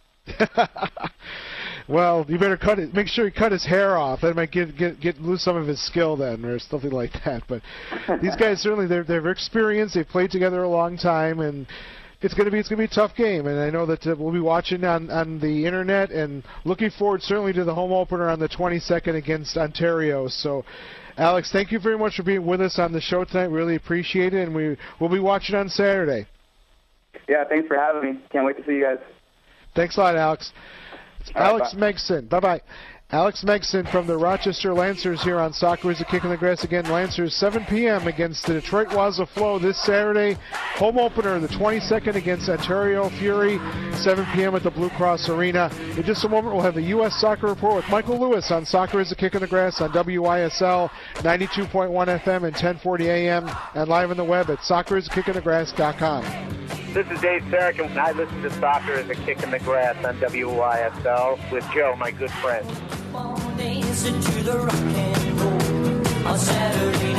Well, you better make sure you cut his hair off. That might lose some of his skill then, or something like that. But these guys certainly they're experienced. They've played together a long time, and it's gonna be a tough game. And I know that we'll be watching on the internet and looking forward certainly to the home opener on the 22nd against Ontario. So, Alex, thank you very much for being with us on the show tonight. Really appreciate it, and we'll be watching on Saturday. Yeah, thanks for having me. Can't wait to see you guys. Thanks a lot, Alex. It's Alex Megson. Bye-bye. Alex Megson from the Rochester Lancers here on Soccer is a Kick in the Grass. Again, Lancers 7 p.m. against the Detroit Waza Flow this Saturday. Home opener the 22nd against Ontario Fury, 7 p.m. at the Blue Cross Arena. In just a moment, we'll have the U.S. Soccer Report with Michael Lewis on Soccer is a Kick in the Grass on WYSL 92.1 FM and 1040 a.m. and live on the web at soccerisakickinthegrass.com. This is Dave Sarek, and I listen to Soccer as a Kick in the Grass on WYSL with Joe, my good friend. Dancing to the rock and roll on Saturday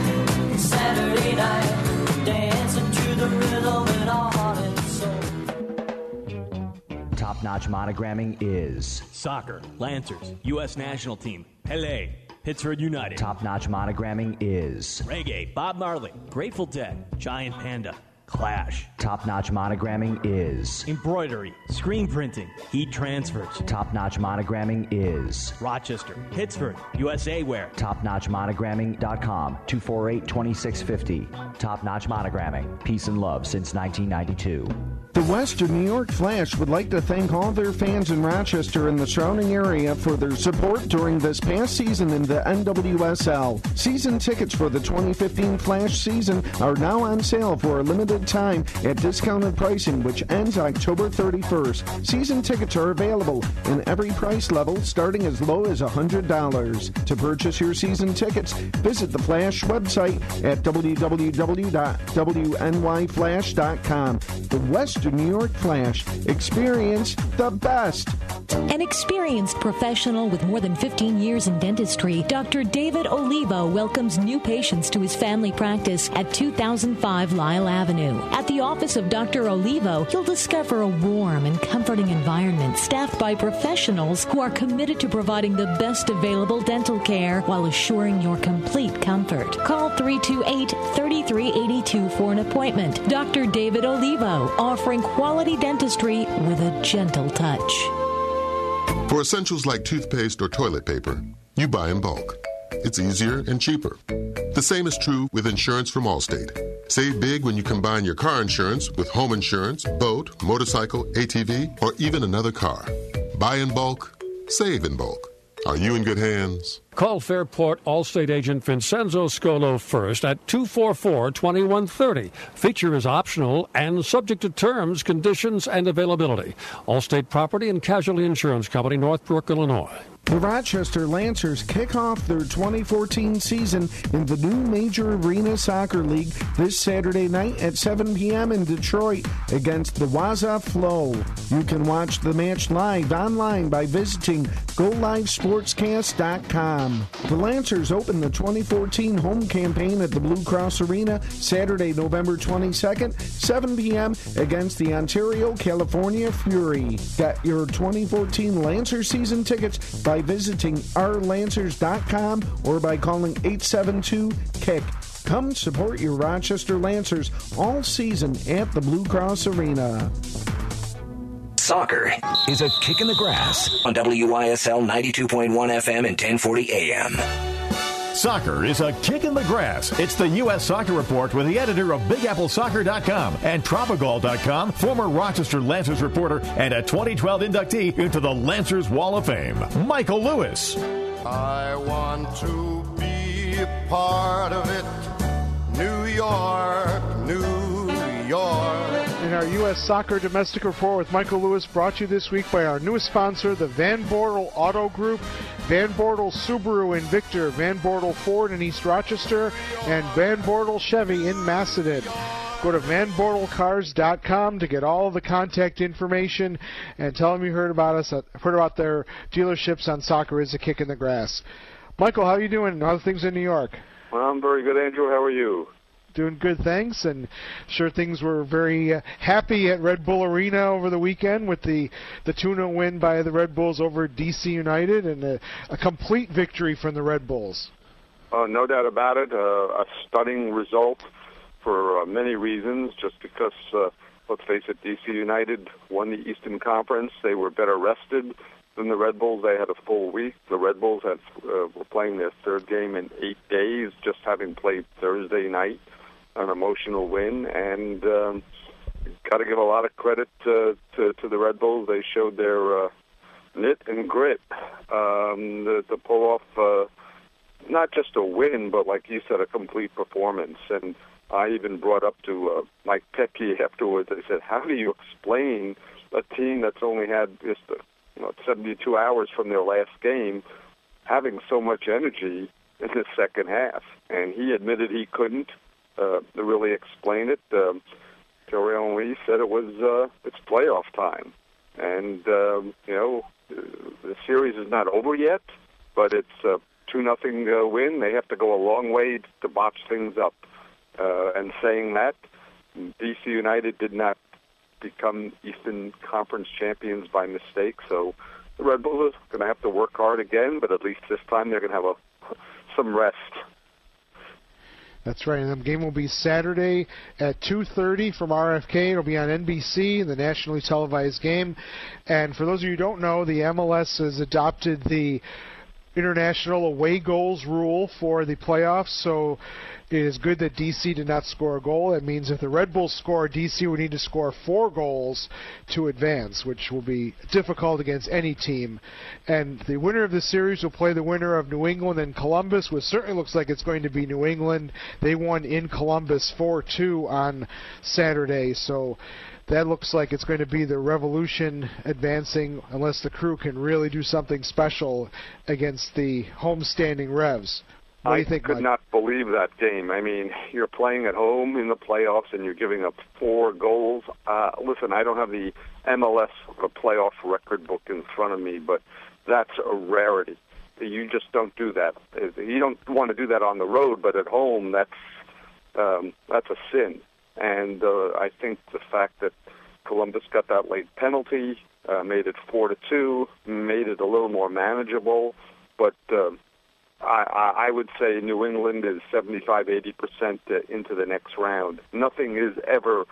night, dancing to the rhythm in our heart and soul. Top-notch monogramming is Soccer, Lancers, U.S. National Team, Pele, Pittsburgh United. Top-notch monogramming is Reggae, Bob Marley, Grateful Dead, Giant Panda, Clash. Top-notch monogramming is Embroidery, screen printing, heat transfers. Top-notch monogramming is Rochester, Pittsford, USA Wear. TopNotchMonogramming.com, 248-2650. Top-notch monogramming. Peace and love since 1992. The Western New York Flash would like to thank all their fans in Rochester and the surrounding area for their support during this past season in the NWSL. Season tickets for the 2015 Flash season are now on sale for a limited time at discounted pricing, which ends October 31st. Season tickets are available in every price level, starting as low as $100. To purchase your season tickets, visit the Flash website at www.wnyflash.com. The Western New York Flash. Experience the best. An experienced professional with more than 15 years in dentistry, Dr. David Olivo welcomes new patients to his family practice at 2005 Lyle Avenue. At the office of Dr. Olivo, you'll discover a warm and comforting environment staffed by professionals who are committed to providing the best available dental care while assuring your complete comfort. Call 328-3382 for an appointment. Dr. David Olivo, offering quality dentistry with a gentle touch. For essentials like toothpaste or toilet paper, you buy in bulk. It's easier and cheaper. The same is true with insurance from Allstate. Save big when you combine your car insurance with home insurance, boat, motorcycle, ATV, or even another car. Buy in bulk, save in bulk. Are you in good hands? Call Fairport Allstate agent Vincenzo Scolo first at 244-2130. Feature is optional and subject to terms, conditions, and availability. Allstate Property and Casualty Insurance Company, Northbrook, Illinois. The Rochester Lancers kick off their 2014 season in the new Major Arena Soccer League this Saturday night at 7 p.m. in Detroit against the Waza Flow. You can watch the match live online by visiting GoLiveSportscast.com. The Lancers open the 2014 home campaign at the Blue Cross Arena Saturday, November 22nd, 7 p.m. against the Ontario, California Fury. Get your 2014 Lancers season tickets by visiting ourlancers.com or by calling 872-KICK. Come support your Rochester Lancers all season at the Blue Cross Arena. Soccer is a kick in the grass on WYSL 92.1 FM and 1040 AM. Soccer is a kick in the grass. It's the U.S. Soccer Report with the editor of BigAppleSoccer.com and Tropical.com, former Rochester Lancers reporter and a 2012 inductee into the Lancers Wall of Fame, Michael Lewis. I want to be a part of it. New York, New York. In our U.S. Soccer Domestic Report with Michael Lewis, brought to you this week by our newest sponsor, the Van Bortle Auto Group, Van Bortle Subaru in Victor, Van Bortle Ford in East Rochester, and Van Bortle Chevy in Macedon. Go to VanBortleCars.com to get all of the contact information and tell them you heard about us, heard about their dealerships on Soccer is a Kick in the Grass. Michael, how are you doing? How are things in New York? Well, I'm very good, Andrew. How are you? Doing good, thanks, and sure things were very happy at Red Bull Arena over the weekend with the 2-0 win by the Red Bulls over DC United and a complete victory from the Red Bulls. No doubt about it. A stunning result for many reasons, just because, let's face it, DC United won the Eastern Conference. They were better rested than the Red Bulls. They had a full week. The Red Bulls were playing their third game in 8 days, just having played Thursday night. An emotional win, and got to give a lot of credit to the Red Bulls. They showed their nit and grit to pull off not just a win, but like you said, a complete performance. And I even brought up to Mike Petke afterwards. I said, "How do you explain a team that's only had just 72 hours from their last game having so much energy in the second half?" And he admitted he couldn't really explain it. Joe Henry said it was it's playoff time, and the series is not over yet, but it's a 2-0 win. They have to go a long way to botch things up. And saying that, DC United did not become Eastern Conference champions by mistake, so the Red Bulls are going to have to work hard again, but at least this time they're going to have some rest. That's right, and the game will be Saturday at 2:30 from RFK. It'll be on NBC, the nationally televised game. And for those of you who don't know, the MLS has adopted the international away goals rule for the playoffs, so it is good that DC did not score a goal. That means if the Red Bulls score, DC would need to score 4 goals to advance, which will be difficult against any team. And the winner of the series will play the winner of New England and Columbus, which certainly looks like it's going to be New England. They won in Columbus 4-2 on Saturday, so that looks like it's going to be the Revolution advancing unless the Crew can really do something special against the homestanding Revs. What do you think, I could Mike? not believe that game. I mean, you're playing at home in the playoffs and you're giving up 4 goals. Listen, I don't have the MLS playoff record book in front of me, but that's a rarity. You just don't do that. You don't want to do that on the road, but at home, that's a sin. And I think the fact that Columbus got that late penalty made it 4-2, made it a little more manageable. But I would say New England is 75-80% into the next round. Nothing is ever,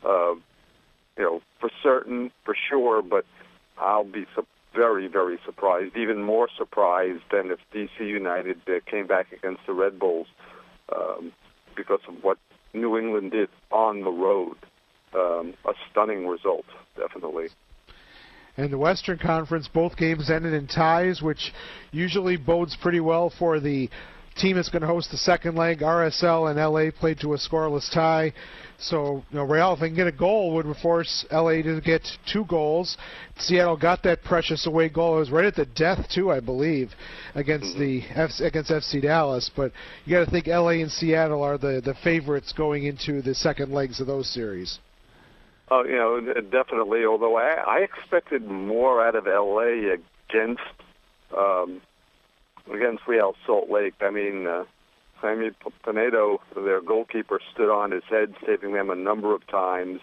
for certain, for sure. But I'll be very, very surprised, even more surprised than if DC United came back against the Red Bulls because of what New England did on the road. A stunning result, definitely. In the Western Conference, both games ended in ties, which usually bodes pretty well for the team that's going to host the second leg. RSL and LA played to a scoreless tie. So, Real, if they can get a goal, would force LA to get 2 goals. Seattle got that precious away goal. It was right at the death, too, I believe, against against FC Dallas. But you got to think LA and Seattle are the favorites going into the second legs of those series. Oh, definitely. Although I expected more out of LA against Real Salt Lake. I mean, Sammy Pinedo, their goalkeeper, stood on his head, saving them a number of times.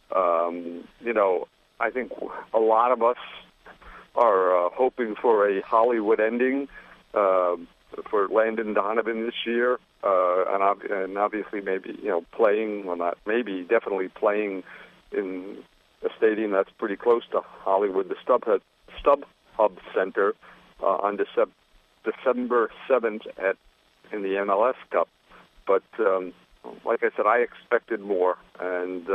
I think a lot of us are hoping for a Hollywood ending for Landon Donovan this year, and obviously maybe playing, well, not maybe, definitely playing in a stadium that's pretty close to Hollywood, the StubHub Center, on December 7th in the MLS Cup. But like I said, I expected more. And,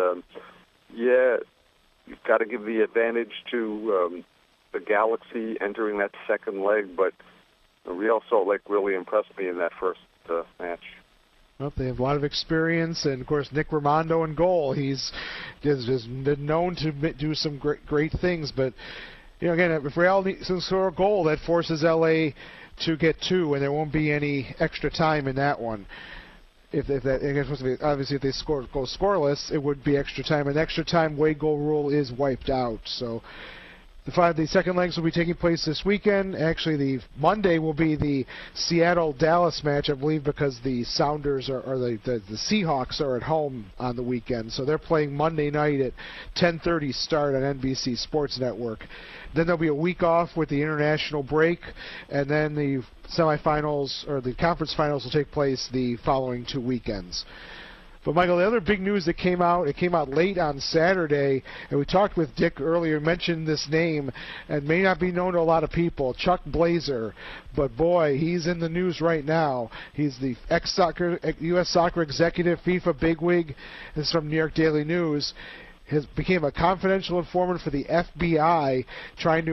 you've got to give the advantage to the Galaxy entering that second leg. But Real Salt Lake really impressed me in that first match. Well, they have a lot of experience, and of course Nick Raimondo in goal. He's been known to do some great things, but again, if Real needs to score a goal, that forces LA to get 2, and there won't be any extra time in that one. Obviously, if they go scoreless, it would be extra time. An extra time away goal rule is wiped out. So the second legs will be taking place this weekend. Actually, the Monday will be the Seattle-Dallas match, I believe, because the Sounders the Seahawks are at home on the weekend. So they're playing Monday night at 10:30 start on NBC Sports Network. Then there'll be a week off with the international break, and then the semifinals or the conference finals will take place the following 2 weekends. But, Michael, the other big news that came out, it came out late on Saturday, and we talked with Dick earlier, mentioned this name, and may not be known to a lot of people, Chuck Blazer. But, boy, he's in the news right now. He's the U.S. soccer executive, FIFA bigwig. This is from New York Daily News. Became a confidential informant for the FBI, trying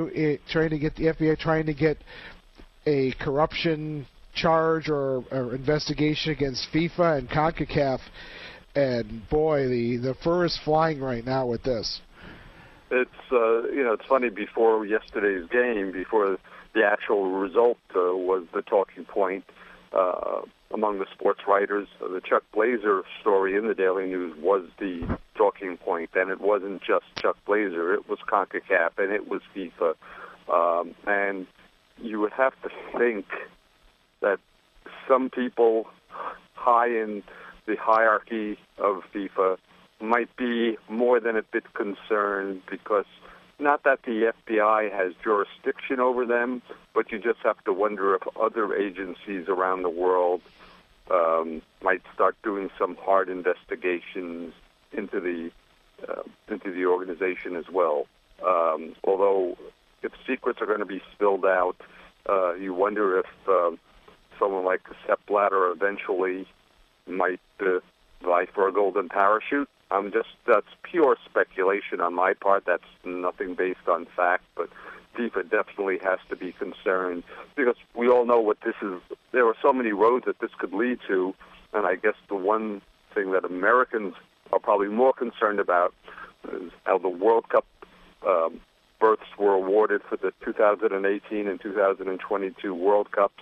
to get a corruption charge or investigation against FIFA and CONCACAF, and boy, the fur is flying right now with this. It's it's funny. Before yesterday's game, before the actual result was the talking point among the sports writers. The Chuck Blazer story in the Daily News was the talking point, and it wasn't just Chuck Blazer. It was CONCACAF and it was FIFA, and you would have to think that some people high in the hierarchy of FIFA might be more than a bit concerned, because not that the FBI has jurisdiction over them, but you just have to wonder if other agencies around the world might start doing some hard investigations into the organization as well. Although if secrets are going to be spilled out, you wonder if someone like Sepp Blatter eventually might vie for a golden parachute. That's pure speculation on my part. That's nothing based on fact, but FIFA definitely has to be concerned because we all know what this is. There are so many roads that this could lead to, and I guess the one thing that Americans are probably more concerned about is how the World Cup berths were awarded for the 2018 and 2022 World Cups.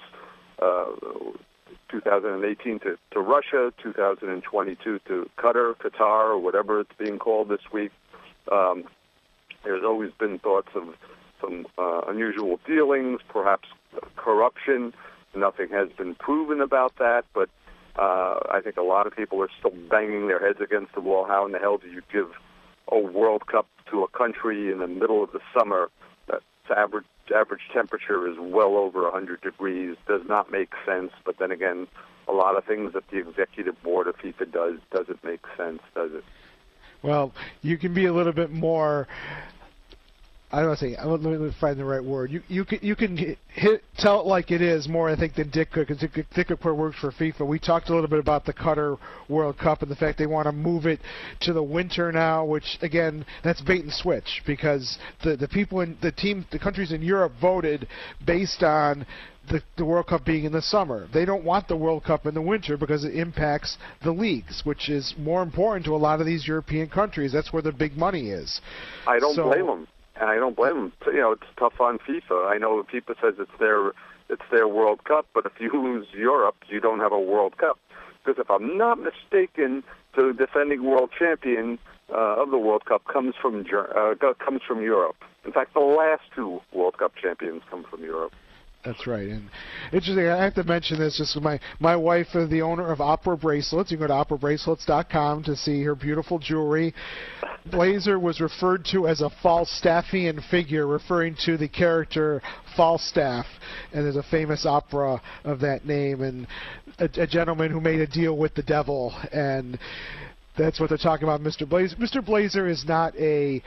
2018 to Russia, 2022 to Qatar, or whatever it's being called this week. There's always been thoughts of some unusual dealings, perhaps corruption. Nothing has been proven about that, but I think a lot of people are still banging their heads against the wall. How in the hell do you give a World Cup to a country in the middle of the summer that's average temperature is well over 100 degrees? Does not make sense. But then again, a lot of things that the executive board of FIFA does doesn't make sense, does it? Well, you can be a little bit more. I don't want to say. Let me find the right word. You can tell it like it is more, I think, than Dick could, because Dick could put work for FIFA. We talked a little bit about the Qatar World Cup and the fact they want to move it to the winter now, which again, that's bait and switch because the people in the countries in Europe voted based on the World Cup being in the summer. They don't want the World Cup in the winter because it impacts the leagues, which is more important to a lot of these European countries. That's where the big money is. I don't blame them. And I don't blame them. You know, it's tough on FIFA. I know FIFA says it's their World Cup, but if you lose Europe, you don't have a World Cup. Because if I'm not mistaken, the defending world champion of the World Cup comes from Europe. In fact, the last two World Cup champions come from Europe. That's right. And interesting, I have to mention this. Just my wife is the owner of Opera Bracelets. You can go to operabracelets.com to see her beautiful jewelry. Blazer was referred to as a Falstaffian figure, referring to the character Falstaff. And there's a famous opera of that name, and a gentleman who made a deal with the devil. And that's what they're talking about, Mr. Blazer. Mr. Blazer is not a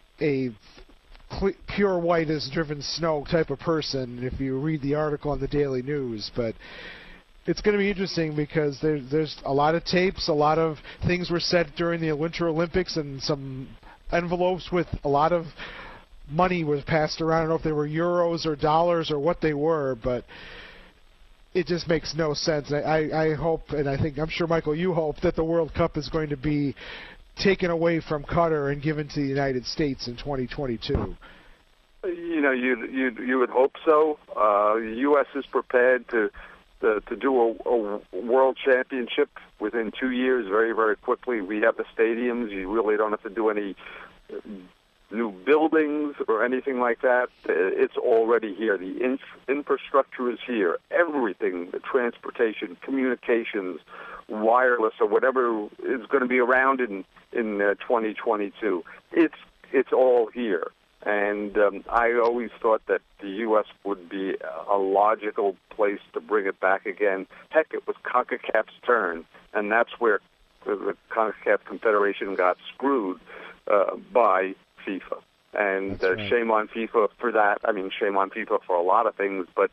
pure white as driven snow type of person if you read the article on the Daily News, but it's going to be interesting because there's a lot of tapes, a lot of things were said during the Winter Olympics, and some envelopes with a lot of money was passed around. I don't know if they were euros or dollars or what they were, but it just makes no sense. I hope, and I'm sure, Michael, you hope that the World Cup is going to be taken away from Qatar and given to the United States in 2022. You know, you would hope so. The U.S. is prepared to do a world championship within 2 years, very, very quickly. We have the stadiums. You really don't have to do any new buildings or anything like that. It's already here. The infrastructure is here. Everything, the transportation, communications, wireless, or whatever is going to be around in 2022. It's all here. And I always thought that the U.S. would be a logical place to bring it back again. Heck, it was CONCACAF's turn, and that's where the CONCACAF Confederation got screwed by FIFA. And right. Shame on FIFA for that. I mean, shame on FIFA for a lot of things, but,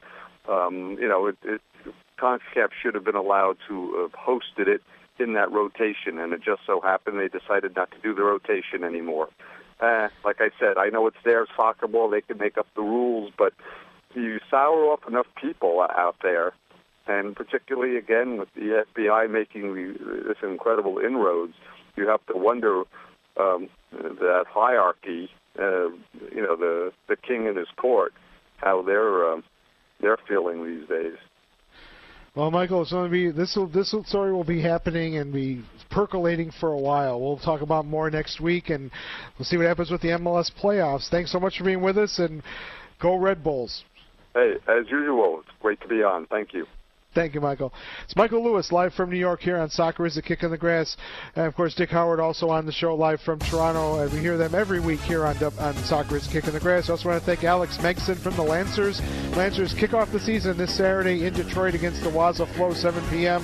CONCACAF should have been allowed to have hosted it in that rotation, and it just so happened they decided not to do the rotation anymore. Like I said, I know it's their soccer ball. They can make up the rules, but you sour off enough people out there, and particularly, again, with the FBI making this incredible inroads, you have to wonder that hierarchy, the king and his court, how they're feeling these days. Well, Michael, it's going to be this story will be happening and be percolating for a while. We'll talk about more next week, and we'll see what happens with the MLS playoffs. Thanks so much for being with us, and go Red Bulls. Hey, as usual, it's great to be on. Thank you. Thank you, Michael. It's Michael Lewis live from New York here on Soccer is a Kick in the Grass. And, of course, Dick Howard also on the show live from Toronto. And we hear them every week here on Soccer is a Kick in the Grass. I also want to thank Alex Megson from the Lancers. Lancers kick off the season this Saturday in Detroit against the Wausau Flow, 7 p.m.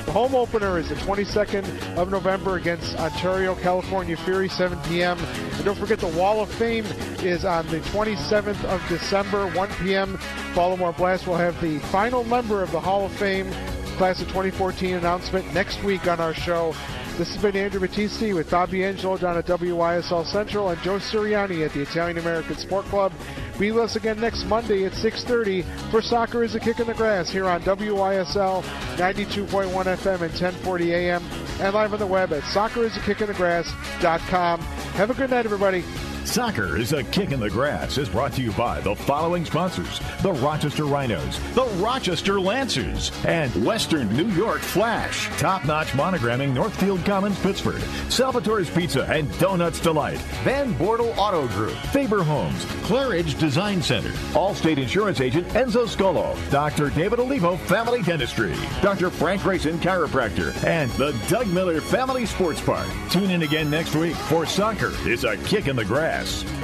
The home opener is the 22nd of November against Ontario, California Fury, 7 p.m. And don't forget the Wall of Fame is on the 27th of December, 1 p.m. Baltimore Blast will have the final member of the Hall of Fame class of 2014 announcement next week on our show. This has been Andrew Battisti with Bobby Angelo down at WYSL Central and Joe Sirianni at the Italian American Sport Club. Be with us again next Monday at 6:30 for Soccer is a Kick in the Grass here on WYSL 92.1 FM and 1040 AM and live on the web at soccerisaKickinthegrass.com. Have a good night, everybody. Soccer is a Kick in the Grass is brought to you by the following sponsors: the Rochester Rhinos, the Rochester Lancers, and Western New York Flash, top-notch monogramming, Northfield Commons, Pittsburgh, Salvatore's Pizza and Donuts Delight, Van Bortle Auto Group, Faber Homes, Claridge Design Center, Allstate Insurance Agent Enzo Scolo, Dr. David Olivo Family Dentistry, Dr. Frank Grayson Chiropractor, and the Doug Miller Family Sports Park. Tune in again next week for Soccer is a Kick in the Grass.